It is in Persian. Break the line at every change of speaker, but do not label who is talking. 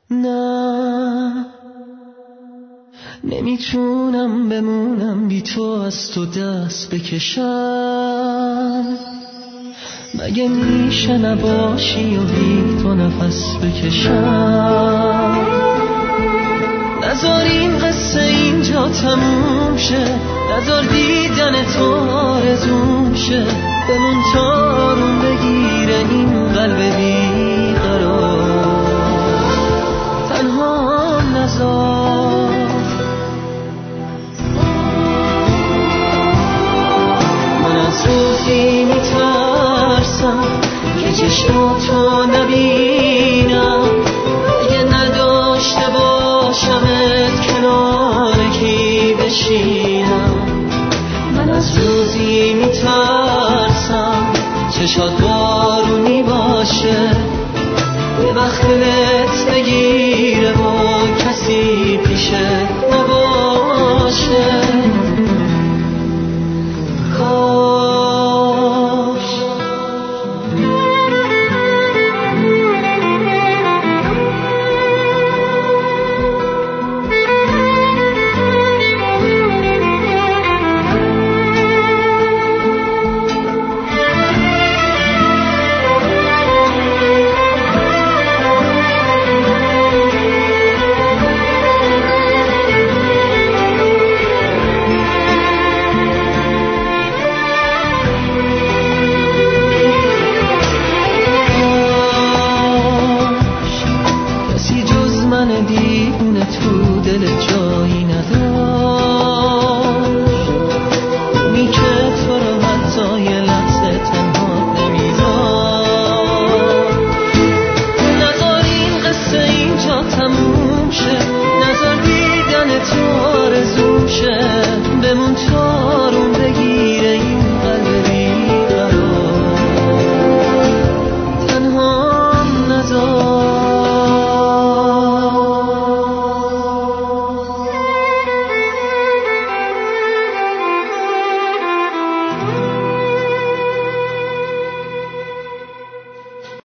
نه نمیتونم بمونم بی تو، از تو دست بکشم. مگه میشه نباشی و بی تو نفس بکشم؟ نذار این قصه اینجا تموم شه، نذار دیدن تو آرزوم شه. بمون تا آروم بگیره این قلب بیقرار. تنها نذار. من از روزی میترسم که چشماتو نبینم، اگه نداشته باشمت کنار کی بشینم. من از روزی میترسم چشات بارونی باشه، یه وقت دلت بگیره و کسی پیشه نباشه. کاش کسی جز من دیوونه تو دل